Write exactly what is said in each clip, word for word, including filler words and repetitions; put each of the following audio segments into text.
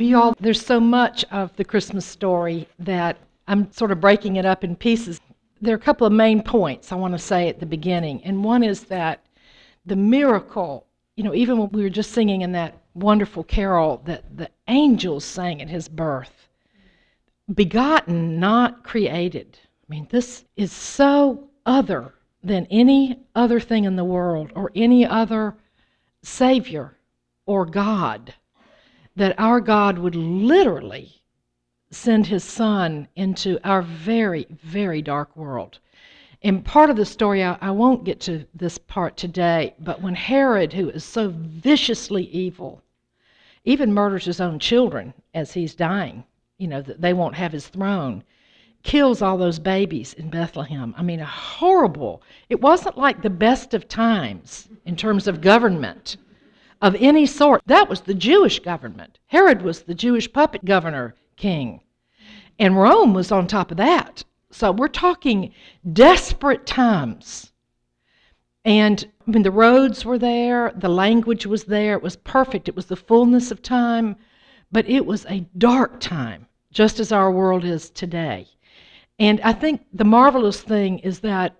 Y'all, there's so much of the Christmas story that I'm sort of breaking it up in pieces. There are a couple of main points I want to say at the beginning, and one is that the miracle, you know, even when we were just singing in that wonderful carol that the angels sang at his birth, begotten, not created. I mean, this is so other than any other thing in the world or any other Savior or God, that our God would literally send his Son into our very, very dark world. And part of the story, I, I won't get to this part today, but when Herod, who is so viciously evil, even murders his own children as he's dying, you know, that they won't have his throne, kills all those babies in Bethlehem. I mean, a horrible, it wasn't like the best of times in terms of government of any sort. That was the Jewish government. Herod was the Jewish puppet governor king. And Rome was on top of that. So we're talking desperate times. And I mean, the roads were there, the language was there, it was perfect, it was the fullness of time, but it was a dark time, just as our world is today. And I think the marvelous thing is that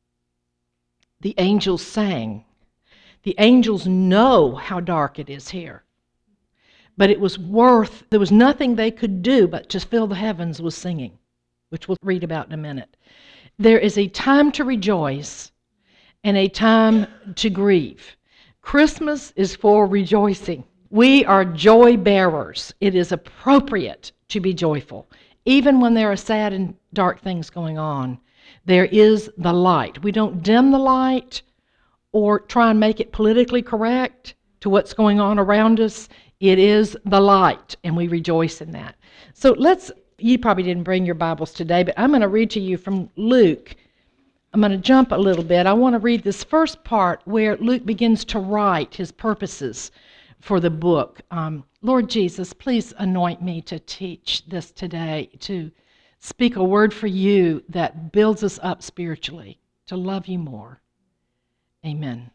the angels sang. The angels know how dark it is here. But it was worth, there was nothing they could do but to fill the heavens with singing, which we'll read about in a minute. There is a time to rejoice and a time to grieve. Christmas is for rejoicing. We are joy bearers. It is appropriate to be joyful. Even when there are sad and dark things going on, there is the light. We don't dim the light or try and make it politically correct to what's going on around us. It is the light, and we rejoice in that. So let's, you probably didn't bring your Bibles today, but I'm going to read to you from Luke. I'm going to jump a little bit. I want to read this first part where Luke begins to write his purposes for the book. Um, Lord Jesus, please anoint me to teach this today, to speak a word for you that builds us up spiritually, to love you more. Amen.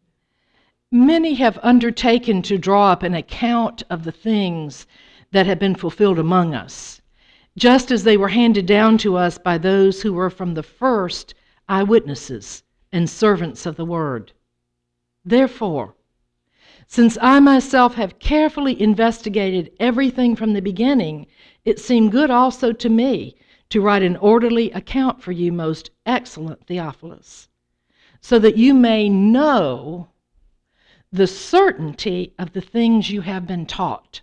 Many have undertaken to draw up an account of the things that have been fulfilled among us, just as they were handed down to us by those who were from the first eyewitnesses and servants of the word. Therefore, since I myself have carefully investigated everything from the beginning, it seemed good also to me to write an orderly account for you, most excellent Theophilus, so that you may know the certainty of the things you have been taught.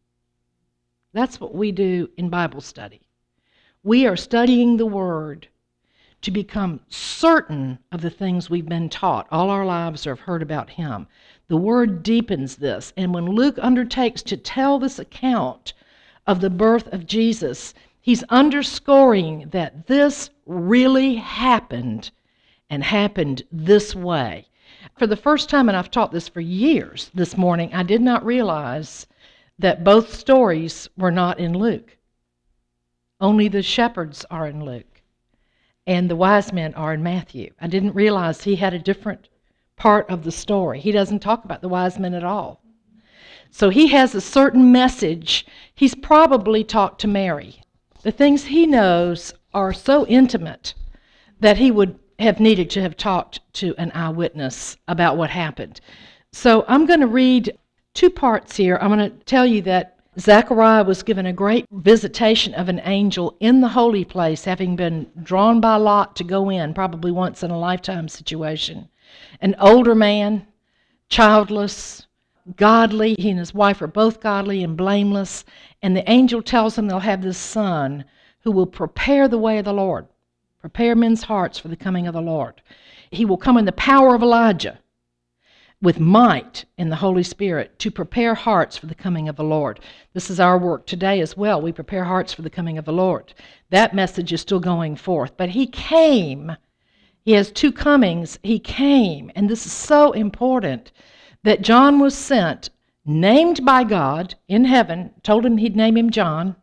That's what we do in Bible study. We are studying the Word to become certain of the things we've been taught all our lives or have heard about Him. The Word deepens this. And when Luke undertakes to tell this account of the birth of Jesus, he's underscoring that this really happened and happened this way. For the first time, and I've taught this for years this morning, I did not realize that both stories were not in Luke. Only the shepherds are in Luke, and the wise men are in Matthew. I didn't realize he had a different part of the story. He doesn't talk about the wise men at all. So he has a certain message. He's probably talked to Mary. The things he knows are so intimate that he would have needed to have talked to an eyewitness about what happened. So I'm going to read two parts here. I'm going to tell you that Zechariah was given a great visitation of an angel in the holy place, having been drawn by lot to go in, probably once in a lifetime situation. An older man, childless, godly. He and his wife are both godly and blameless. And the angel tells him they'll have this son who will prepare the way of the Lord. Prepare men's hearts for the coming of the Lord. He will come in the power of Elijah with might in the Holy Spirit to prepare hearts for the coming of the Lord. This is our work today as well. We prepare hearts for the coming of the Lord. That message is still going forth. But he came. He has two comings. He came. And this is so important that John was sent, named by God in heaven, told him he'd name him John,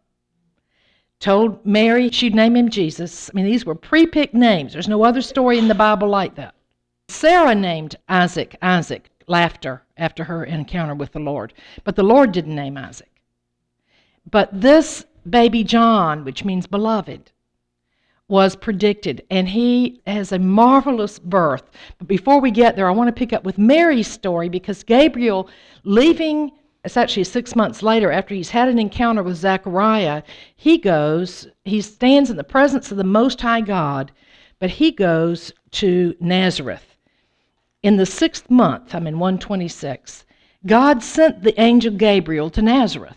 told Mary she'd name him Jesus. I mean, these were pre-picked names. There's no other story in the Bible like that. Sarah named Isaac Isaac, laughter, after her encounter with the Lord. But the Lord didn't name Isaac. But this baby John, which means beloved, was predicted, and he has a marvelous birth. But before we get there, I want to pick up with Mary's story, because Gabriel, leaving, it's actually six months later, after he's had an encounter with Zechariah, he goes, he stands in the presence of the Most High God, but he goes to Nazareth. In the sixth month, I'm in one twenty-six, God sent the angel Gabriel to Nazareth,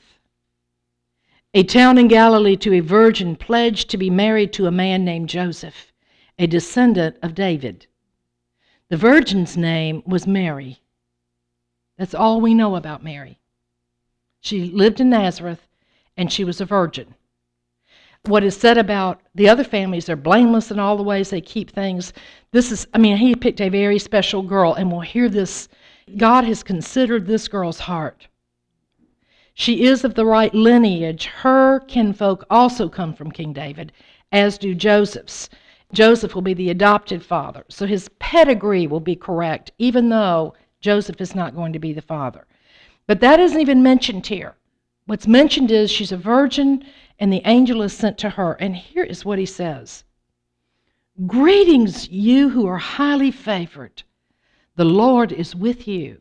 a town in Galilee, to a virgin pledged to be married to a man named Joseph, a descendant of David. The virgin's name was Mary. That's all we know about Mary. She lived in Nazareth, and she was a virgin. What is said about the other families, they're blameless in all the ways they keep things. This is, I mean, he picked a very special girl, and we'll hear this. God has considered this girl's heart. She is of the right lineage. Her kinfolk also come from King David, as do Joseph's. Joseph will be the adopted father, so his pedigree will be correct, even though Joseph is not going to be the father. But that isn't even mentioned here. What's mentioned is she's a virgin, and the angel is sent to her. And here is what he says. Greetings, you who are highly favored. The Lord is with you.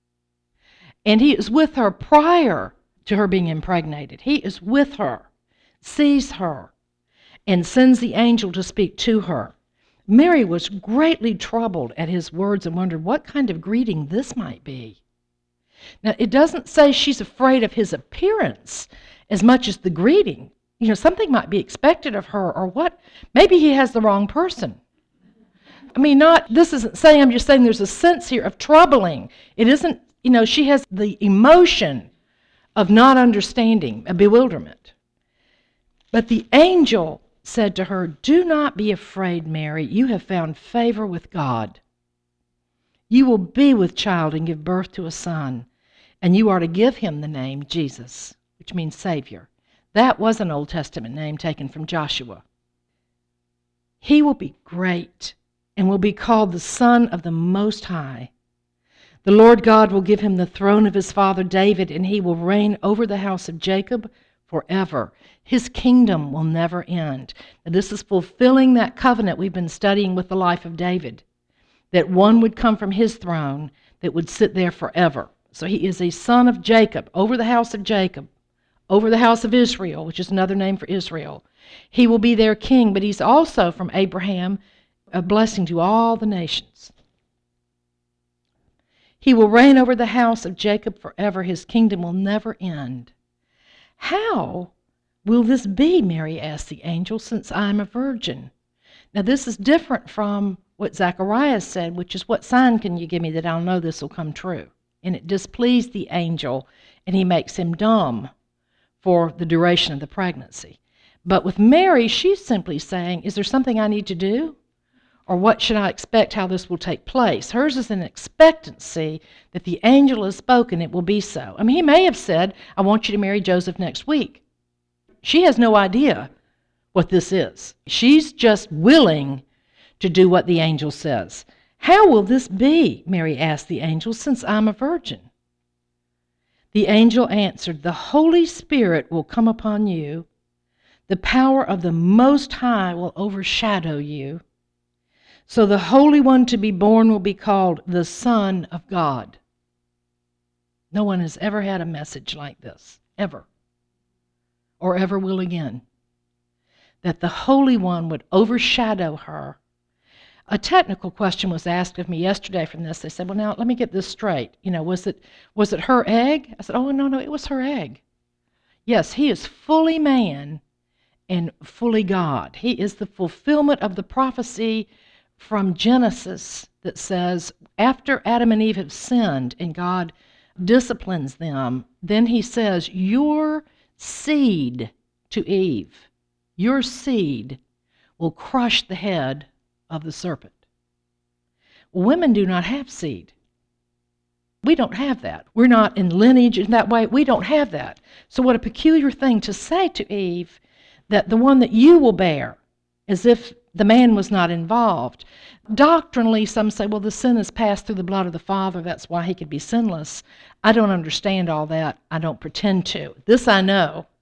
And he is with her prior to her being impregnated. He is with her, sees her, and sends the angel to speak to her. Mary was greatly troubled at his words and wondered what kind of greeting this might be. Now, it doesn't say she's afraid of his appearance as much as the greeting. You know, something might be expected of her, or what? Maybe he has the wrong person. I mean, not, this isn't saying, I'm just saying there's a sense here of troubling. It isn't, you know, she has the emotion of not understanding, a bewilderment. But the angel said to her, do not be afraid, Mary. You have found favor with God. You will be with child and give birth to a son, and you are to give him the name Jesus, which means Savior. That was an Old Testament name taken from Joshua. He will be great and will be called the Son of the Most High. The Lord God will give him the throne of his father David, and he will reign over the house of Jacob forever. His kingdom will never end. Now, this is fulfilling that covenant we've been studying with the life of David, that one would come from his throne that would sit there forever. So he is a son of Jacob, over the house of Jacob, over the house of Israel, which is another name for Israel. He will be their king, but he's also from Abraham, a blessing to all the nations. He will reign over the house of Jacob forever. His kingdom will never end. How will this be, Mary asked the angel, since I am a virgin? Now, this is different from what Zacharias said, which is, what sign can you give me that I'll know this will come true? And it displeased the angel, and he makes him dumb for the duration of the pregnancy. But with Mary, she's simply saying, is there something I need to do? Or what should I expect how this will take place? Hers is an expectancy that the angel has spoken, it will be so. I mean, he may have said, I want you to marry Joseph next week. She has no idea what this is. She's just willing to do what the angel says. How will this be, Mary asked the angel, since I'm a virgin? The angel answered, the Holy Spirit will come upon you. The power of the Most High will overshadow you. So the Holy One to be born will be called the Son of God. No one has ever had a message like this, ever, or ever will again, that the Holy One would overshadow her. A technical question was asked of me yesterday from this. They said, well, now, let me get this straight. You know, was it was it her egg? I said, oh, no, no, it was her egg. Yes, he is fully man and fully God. He is the fulfillment of the prophecy from Genesis that says, after Adam and Eve have sinned and God disciplines them, then he says, your seed to Eve, your seed will crush the head of the serpent. Women do not have seed. We don't have that. We're not in lineage in that way. We don't have that. So what a peculiar thing to say to Eve, that the one that you will bear, as if the man was not involved. Doctrinally, some say, well, the sin is passed through the blood of the Father. That's why he could be sinless. I don't understand all that. I don't pretend to. This I know,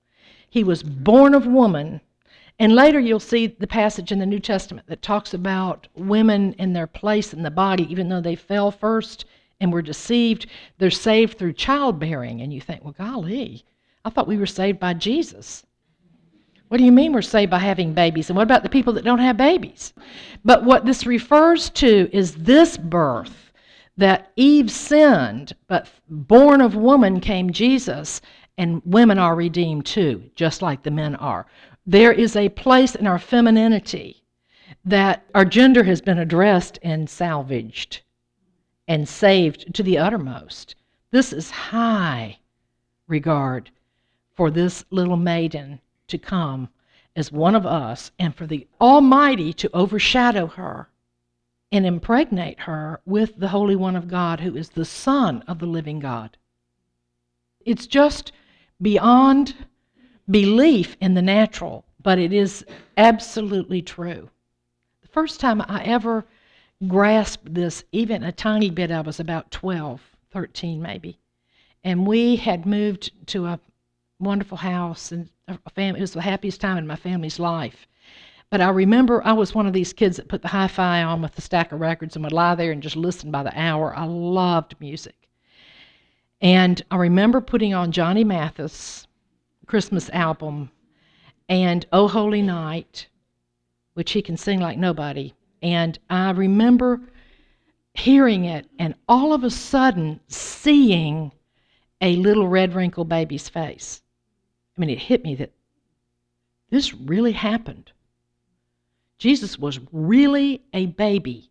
He was born of woman. And later you'll see the passage in the New Testament that talks about women in their place in the body, even though they fell first and were deceived, they're saved through childbearing. And you think, well, golly, I thought we were saved by Jesus. What do you mean we're saved by having babies? And what about the people that don't have babies? But what this refers to is this birth, that Eve sinned, but born of woman came Jesus, and women are redeemed too, just like the men are. There is a place in our femininity that our gender has been addressed and salvaged and saved to the uttermost. This is high regard for this little maiden to come as one of us, and for the Almighty to overshadow her and impregnate her with the Holy One of God, who is the Son of the living God. It's just beyond belief in the natural, but it is absolutely true. The first time I ever grasped this, even a tiny bit, I was about twelve, thirteen maybe, and we had moved to a wonderful house, and a family, it was the happiest time in my family's life. But I remember I was one of these kids that put the hi-fi on with a stack of records and would lie there and just listen by the hour. I loved music. And I remember putting on Johnny Mathis' Christmas album and Oh Holy Night, which he can sing like nobody. And I remember hearing it and all of a sudden seeing a little red wrinkled baby's face. I mean, it hit me that this really happened. Jesus was really a baby.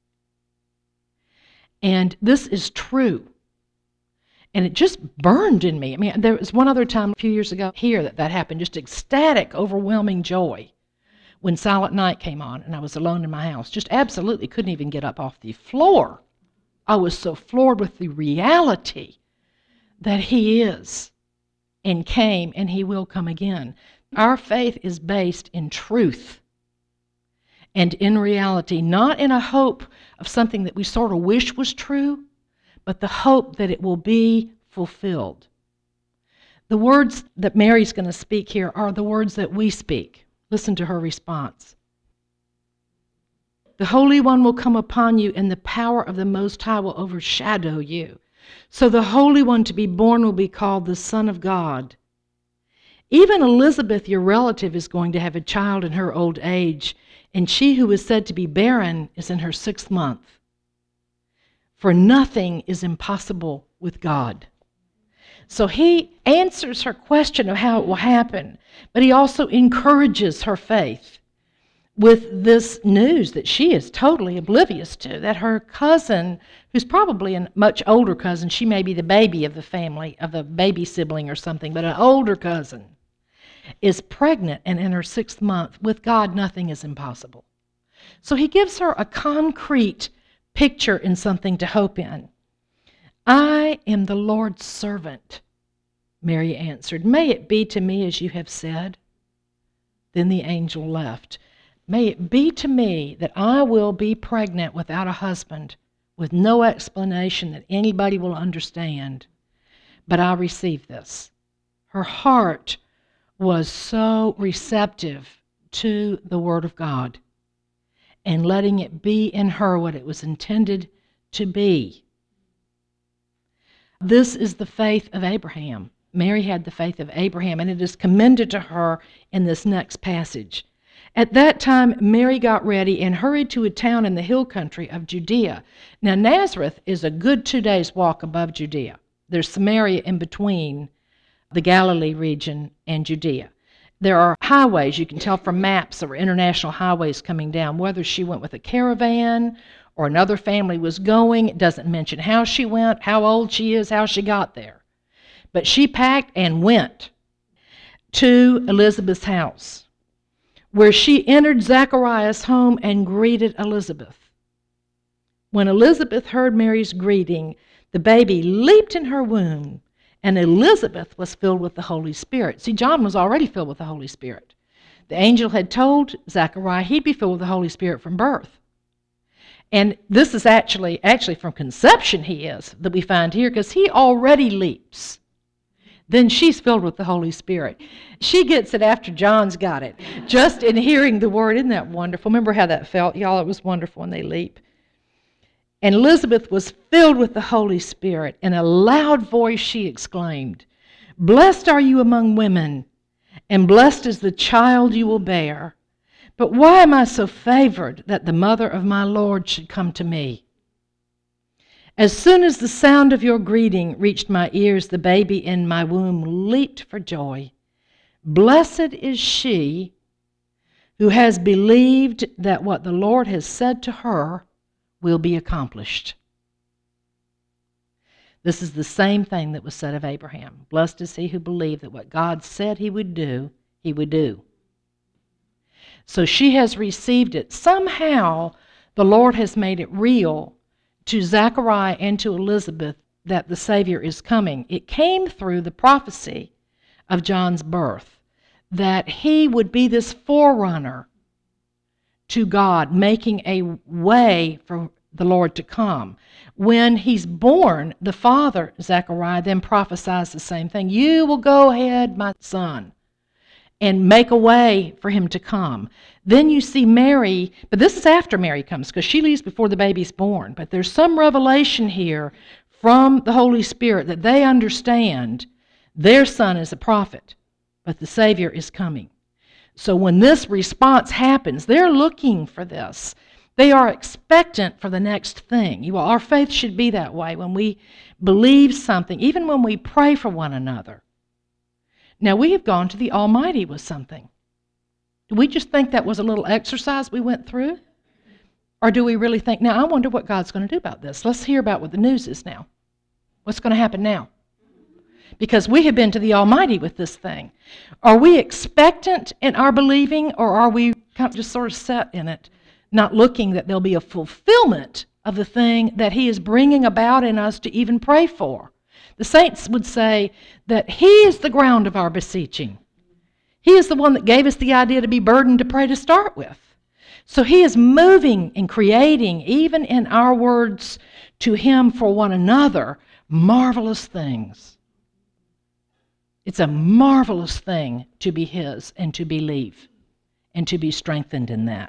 And this is true. And it just burned in me. I mean, there was one other time a few years ago here that that happened, just ecstatic, overwhelming joy when Silent Night came on and I was alone in my house. Just absolutely couldn't even get up off the floor. I was so floored with the reality that he is and came and he will come again. Our faith is based in truth and in reality, not in a hope of something that we sort of wish was true, but the hope that it will be fulfilled. The words that Mary's going to speak here are the words that we speak. Listen to her response. The Holy One will come upon you, and the power of the Most High will overshadow you. So the Holy One to be born will be called the Son of God. Even Elizabeth, your relative, is going to have a child in her old age, and she who is said to be barren is in her sixth month. For nothing is impossible with God. So he answers her question of how it will happen, but he also encourages her faith with this news that she is totally oblivious to, that her cousin, who's probably a much older cousin, she may be the baby of the family, of a baby sibling or something, but an older cousin, is pregnant and in her sixth month. With God, nothing is impossible. So he gives her a concrete picture and something to hope in. I am the Lord's servant, Mary answered. May it be to me as you have said. Then the angel left. May it be to me that I will be pregnant without a husband, with no explanation that anybody will understand. But I receive this. Her heart was so receptive to the Word of God and letting it be in her what it was intended to be. This is the faith of Abraham. Mary had the faith of Abraham, and it is commended to her in this next passage. At that time, Mary got ready and hurried to a town in the hill country of Judea. Now, Nazareth is a good two days' walk above Judea. There's Samaria in between the Galilee region and Judea. There are highways, you can tell from maps, there were international highways coming down. Whether she went with a caravan or another family was going, it doesn't mention how she went, how old she is, how she got there. But she packed and went to Elizabeth's house, where she entered Zacharias' home and greeted Elizabeth. When Elizabeth heard Mary's greeting, the baby leaped in her womb, and Elizabeth was filled with the Holy Spirit. See, John was already filled with the Holy Spirit. The angel had told Zechariah he'd be filled with the Holy Spirit from birth. And this is actually, actually from conception he is, that we find here, because he already leaps. then she's filled with the Holy Spirit. She gets it after John's got it. Just in hearing the word, isn't that wonderful? Remember how that felt, y'all? It was wonderful when they leap. And Elizabeth was filled with the Holy Spirit. In a loud voice she exclaimed, "Blessed are you among women, and blessed is the child you will bear. But why am I so favored that the mother of my Lord should come to me? As soon as the sound of your greeting reached my ears, the baby in my womb leaped for joy. Blessed is she who has believed that what the Lord has said to her will be accomplished." This is the same thing that was said of Abraham. Blessed is he who believed that what God said he would do, he would do. So she has received it. Somehow the Lord has made it real to Zechariah and to Elizabeth that the Savior is coming. It came through the prophecy of John's birth, that he would be this forerunner to God, making a way for the Lord to come. When he's born, the father, Zechariah, then prophesies the same thing. You will go ahead, my son, and make a way for him to come. Then you see Mary, but this is after Mary comes, because she leaves before the baby's born. But there's some revelation here from the Holy Spirit that they understand their son is a prophet, but the Savior is coming. So when this response happens, they're looking for this. They are expectant for the next thing. You, our faith should be that way when we believe something, even when we pray for one another. Now, we have gone to the Almighty with something. Do we just think that was a little exercise we went through? Or do we really think, now I wonder what God's going to do about this. Let's hear about what the news is now. What's going to happen now? Because we have been to the Almighty with this thing. Are we expectant in our believing, or are we kind of just sort of set in it, not looking that there'll be a fulfillment of the thing that he is bringing about in us to even pray for? The saints would say that he is the ground of our beseeching. He is the one that gave us the idea to be burdened to pray to start with. So he is moving and creating, even in our words to him for one another, marvelous things. It's a marvelous thing to be his and to believe and to be strengthened in that.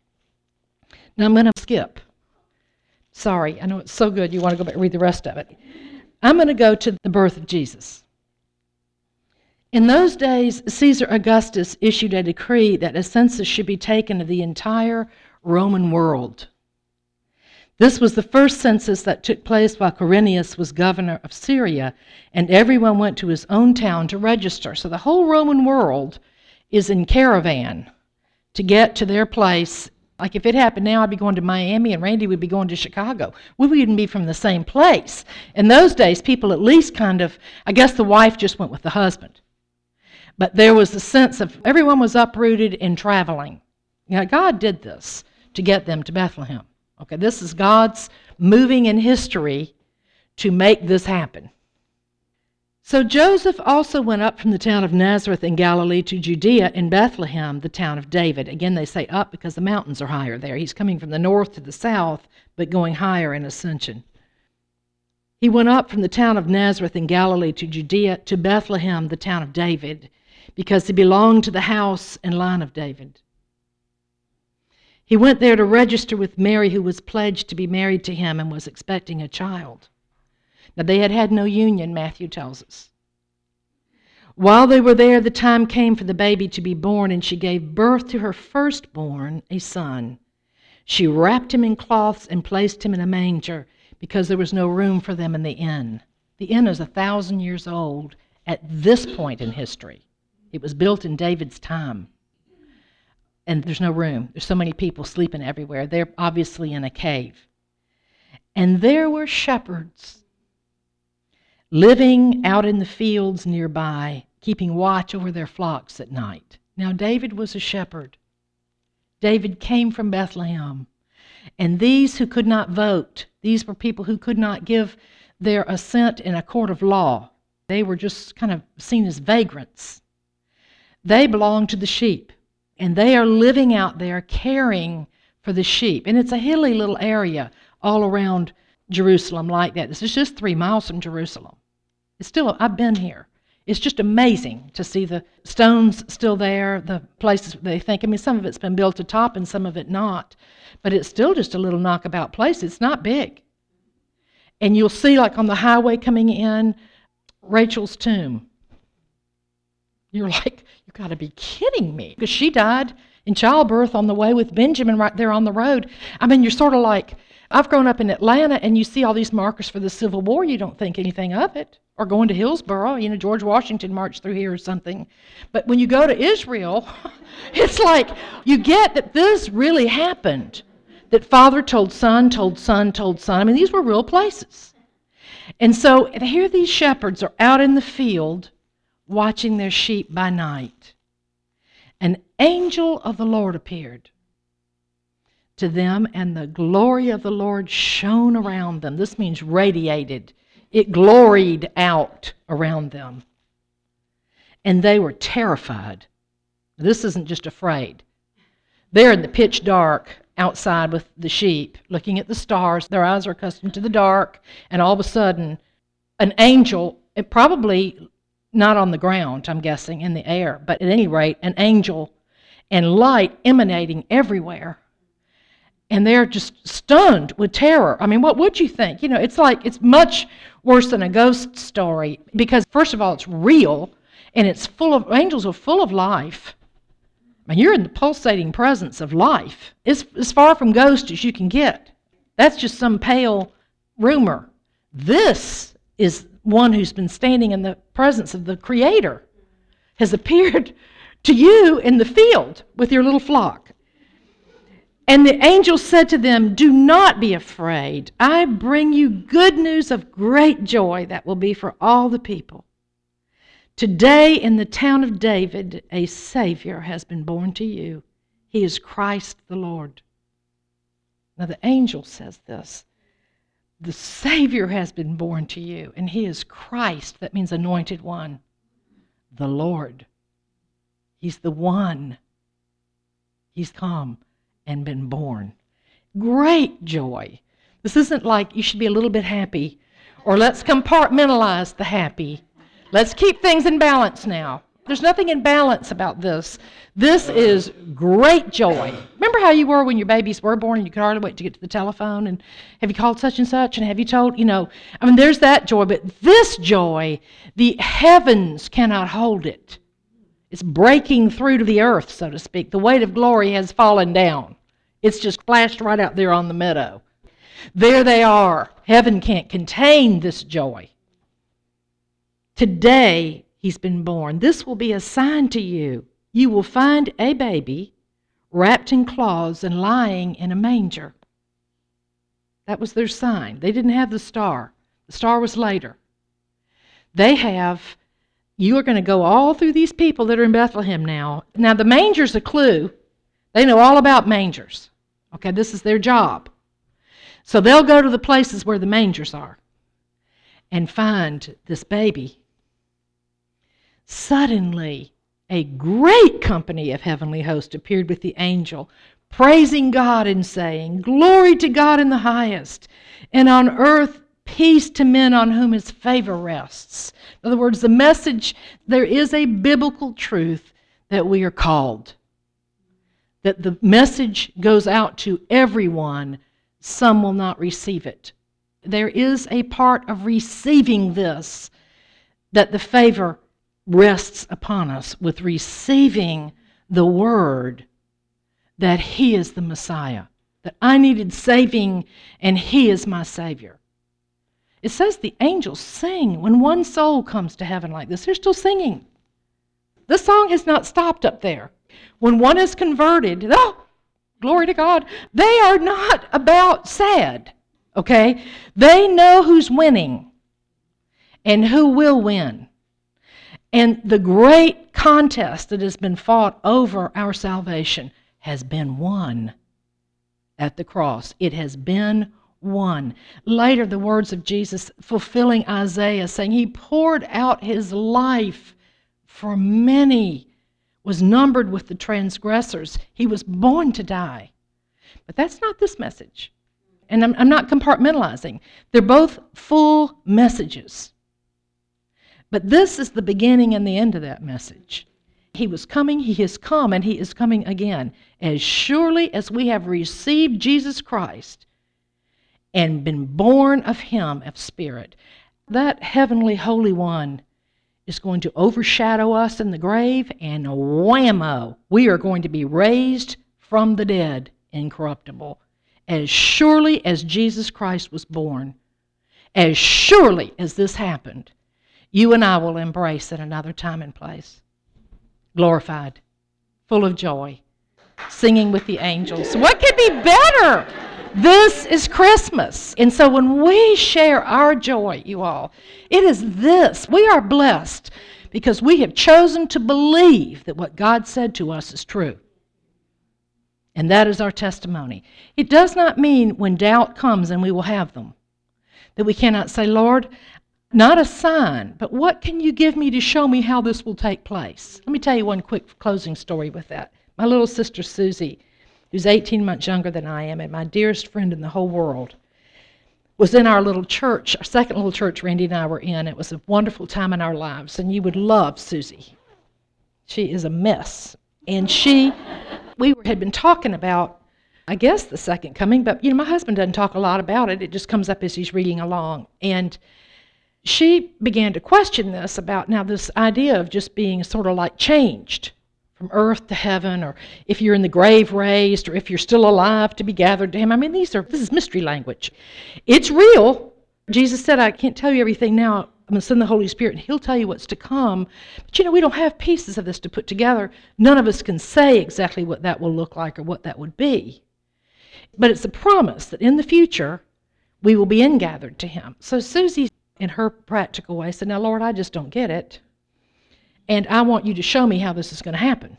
Now I'm going to skip. Sorry, I know it's so good you want to go back and read the rest of it. I'm going to go to the birth of Jesus. In those days, Caesar Augustus issued a decree that a census should be taken of the entire Roman world. This was the first census that took place while Quirinius was governor of Syria, and everyone went to his own town to register. So the whole Roman world is in caravan to get to their place. Like if it happened now, I'd be going to Miami and Randy would be going to Chicago. We wouldn't be from the same place. In those days, people at least kind of, I guess the wife just went with the husband. But there was the sense of everyone was uprooted and traveling. You know, God did this to get them to Bethlehem. Okay, this is God's moving in history to make this happen. So Joseph also went up from the town of Nazareth in Galilee to Judea in Bethlehem, the town of David. Again, they say up because the mountains are higher there. He's coming from the north to the south, but going higher in ascension. He went up from the town of Nazareth in Galilee to Judea to Bethlehem, the town of David, because he belonged to the house and line of David. He went there to register with Mary, who was pledged to be married to him and was expecting a child. Now, they had had no union, Matthew tells us. While they were there, the time came for the baby to be born, and she gave birth to her firstborn, a son. She wrapped him in cloths and placed him in a manger because there was no room for them in the inn. The inn is a thousand years old at this point in history. It was built in David's time. And there's no room. There's so many people sleeping everywhere. They're obviously in a cave. And there were shepherds living out in the fields nearby, keeping watch over their flocks at night. Now, David was a shepherd. David came from Bethlehem. And these who could not vote, these were people who could not give their assent in a court of law. They were just kind of seen as vagrants. They belonged to the sheep. And they are living out there caring for the sheep. And it's a hilly little area all around Jerusalem like that. This is just three miles from Jerusalem. It's still, I've been here. It's just amazing to see the stones still there, the places they think. I mean, some of it's been built atop and some of it not. But it's still just a little knockabout place. It's not big. And you'll see, like on the highway coming in, Rachel's tomb. You're like, you got to be kidding me. Because she died in childbirth on the way with Benjamin right there on the road. I mean, you're sort of like, I've grown up in Atlanta, and you see all these markers for the Civil War. You don't think anything of it. Or going to Hillsboro, you know, George Washington marched through here or something. But when you go to Israel, it's like you get that this really happened. That father told son, told son, told son. I mean, these were real places. And so here these shepherds are out in the field watching their sheep by night. An angel of the Lord appeared to them, and the glory of the Lord shone around them. This means radiated. It gloried out around them. And they were terrified. This isn't just afraid. They're in the pitch dark outside with the sheep, looking at the stars. Their eyes are accustomed to the dark, and all of a sudden, an angel, it probably not on the ground, I'm guessing, in the air, but at any rate, an angel and light emanating everywhere. And they're just stunned with terror. I mean, what would you think? You know, it's like, it's much worse than a ghost story because, first of all, it's real, and it's full of, angels are full of life. I mean, you're in the pulsating presence of life. It's as far from ghost as you can get. That's just some pale rumor. This is one who's been standing in the presence of the Creator, has appeared to you in the field with your little flock. And the angel said to them, "Do not be afraid. I bring you good news of great joy that will be for all the people. Today in the town of David, a Savior has been born to you. He is Christ the Lord." Now the angel says this. The Savior has been born to you, and He is Christ. That means anointed one. The Lord. He's the one. He's come and been born. Great joy. This isn't like you should be a little bit happy, or let's compartmentalize the happy. Let's keep things in balance now. There's nothing in balance about this. This is great joy. Remember how you were when your babies were born and you could hardly wait to get to the telephone and have you called such and such and have you told, you know, I mean, there's that joy, but this joy, the heavens cannot hold it. It's breaking through to the earth, so to speak. The weight of glory has fallen down. It's just flashed right out there on the meadow. There they are. Heaven can't contain this joy. Today, He's been born. This will be a sign to you. You will find a baby wrapped in cloths and lying in a manger. That was their sign. They didn't have the star. The star was later. They have, you are going to go all through these people that are in Bethlehem now. Now, the manger's a clue. They know all about mangers. Okay, this is their job. So they'll go to the places where the mangers are and find this baby. Suddenly, a great company of heavenly hosts appeared with the angel, praising God and saying, "Glory to God in the highest, and on earth peace to men on whom His favor rests." In other words, the message, there is a biblical truth that we are called. That the message goes out to everyone. Some will not receive it. There is a part of receiving this, that the favor rests upon us with receiving the word that He is the Messiah, that I needed saving and He is my Savior. It says the angels sing when one soul comes to heaven like this. They're still singing. The song has not stopped up there. When one is converted, oh, glory to God, they are not about sad, okay? They know who's winning and who will win. And the great contest that has been fought over our salvation has been won at the cross. It has been won. Later, the words of Jesus fulfilling Isaiah, saying He poured out His life for many, was numbered with the transgressors. He was born to die. But that's not this message. And I'm, I'm not compartmentalizing. They're both full messages. But this is the beginning and the end of that message. He was coming, he has come, and he is coming again. As surely as we have received Jesus Christ and been born of him, of spirit, that heavenly Holy One is going to overshadow us in the grave, and whammo, we are going to be raised from the dead, incorruptible. As surely as Jesus Christ was born, as surely as this happened, you and I will embrace at another time and place. Glorified, full of joy, singing with the angels. What could be better? This is Christmas. And so when we share our joy, you all, it is this. We are blessed because we have chosen to believe that what God said to us is true. And that is our testimony. It does not mean when doubt comes, and we will have them, that we cannot say, Lord, not a sign, but what can you give me to show me how this will take place? Let me tell you one quick closing story with that. My little sister Susie, who's eighteen months younger than I am, and my dearest friend in the whole world, was in our little church, our second little church Randy and I were in. It was a wonderful time in our lives, and you would love Susie. She is a mess. And she, we had been talking about, I guess, the second coming, but, you know, my husband doesn't talk a lot about it. It just comes up as he's reading along. And she began to question this about, now, this idea of just being sort of like changed from earth to heaven, or if you're in the grave raised, or if you're still alive to be gathered to him. I mean, these are, this is mystery language. It's real. Jesus said, I can't tell you everything now. I'm going to send the Holy Spirit, and he'll tell you what's to come. But, you know, we don't have pieces of this to put together. None of us can say exactly what that will look like or what that would be. But it's a promise that in the future, we will be ingathered to him. So Susie, in her practical way, said, now, Lord, I just don't get it. And I want you to show me how this is going to happen.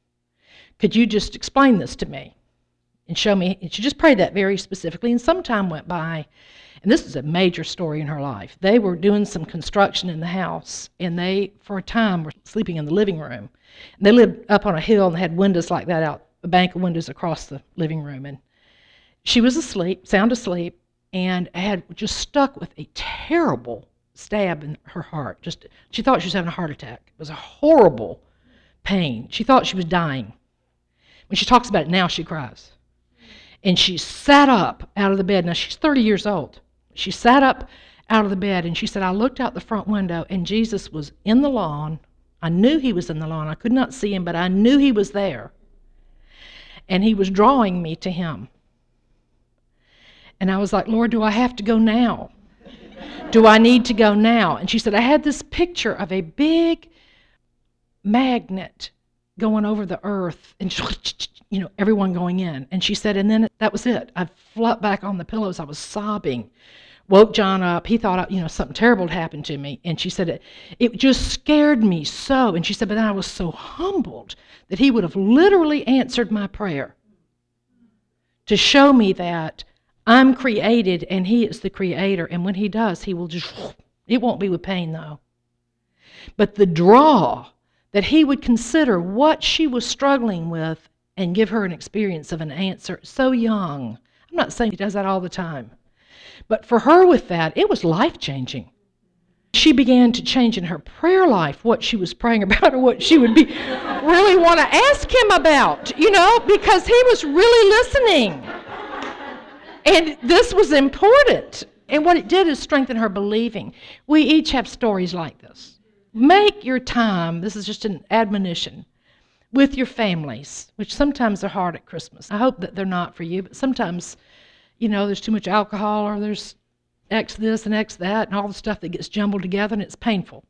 Could you just explain this to me and show me? And she just prayed that very specifically, and some time went by. And this is a major story in her life. They were doing some construction in the house, and they, for a time, were sleeping in the living room. And they lived up on a hill and had windows like that out, a bank of windows across the living room. And she was asleep, sound asleep, and had just stuck with a terrible stab in her heart. Just, she thought she was having a heart attack. It was a horrible pain. She thought she was dying. When she talks about it now, she cries. And she sat up out of the bed. Now, she's thirty years old. She sat up out of the bed, and she said, I looked out the front window, and Jesus was in the lawn. I knew he was in the lawn. I could not see him, but I knew he was there. And he was drawing me to him. And I was like, Lord, do I have to go now? Do I need to go now? And she said, I had this picture of a big magnet going over the earth, and you know, everyone going in. And she said, and then that was it. I flopped back on the pillows. I was sobbing. Woke John up. He thought, you know, something terrible had happened to me. And she said, it, it just scared me so. And she said, but then I was so humbled that he would have literally answered my prayer to show me that I'm created and he is the creator. And when he does, he will just, it won't be with pain though. But the draw that he would consider what she was struggling with and give her an experience of an answer so young. I'm not saying he does that all the time. But for her with that, it was life-changing. She began to change in her prayer life what she was praying about or what she would be really want to ask him about, you know, because he was really listening. And this was important. And what it did is strengthen her believing. We each have stories like this. Make your time, this is just an admonition, with your families, which sometimes are hard at Christmas. I hope that they're not for you, but sometimes, you know, there's too much alcohol or there's X this and X that and all the stuff that gets jumbled together, and it's painful.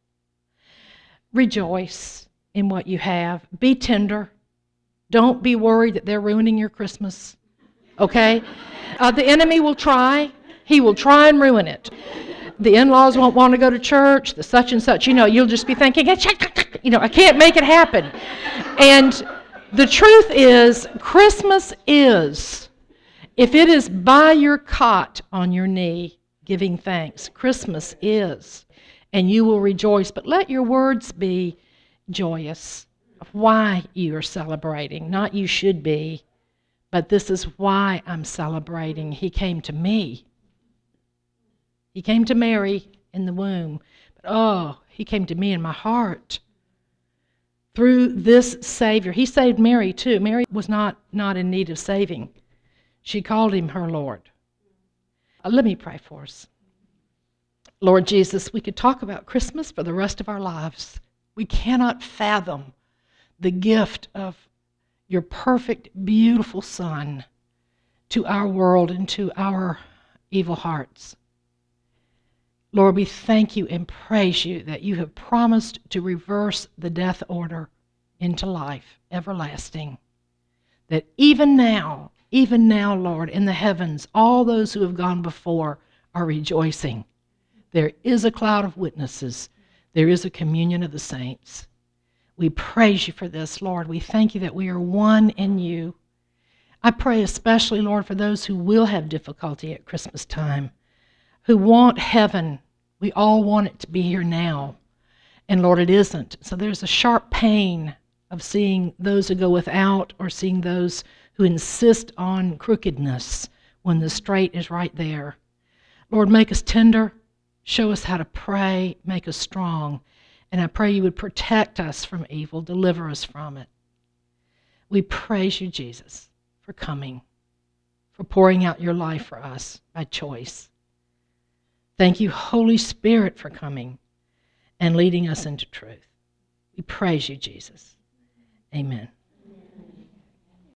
Rejoice in what you have. Be tender. Don't be worried that they're ruining your Christmas, okay? Uh, the enemy will try. He will try and ruin it. The in-laws won't want to go to church, the such and such. You know, you'll just be thinking, you know, I can't make it happen. And the truth is, Christmas is, if it is by your cot on your knee giving thanks, Christmas is, and you will rejoice. But let your words be joyous of why you are celebrating. Not you should be, but this is why I'm celebrating. He came to me. He came to Mary in the womb. But oh, he came to me in my heart. Through this Savior. He saved Mary too. Mary was not, not in need of saving. She called him her Lord. Uh, let me pray for us. Lord Jesus, we could talk about Christmas for the rest of our lives. We cannot fathom the gift of your perfect, beautiful Son to our world and to our evil hearts. Lord, we thank you and praise you that you have promised to reverse the death order into life everlasting. That even now, even now, Lord, in the heavens, all those who have gone before are rejoicing. There is a cloud of witnesses. There is a communion of the saints. We praise you for this, Lord. We thank you that we are one in you. I pray especially, Lord, for those who will have difficulty at Christmas time, who want heaven. We all want it to be here now. And Lord, it isn't. So there's a sharp pain of seeing those who go without or seeing those who insist on crookedness when the straight is right there. Lord, make us tender. Show us how to pray. Make us strong. And I pray you would protect us from evil. Deliver us from it. We praise you, Jesus, for coming, for pouring out your life for us by choice. Thank you, Holy Spirit, for coming and leading us into truth. We praise you, Jesus. Amen.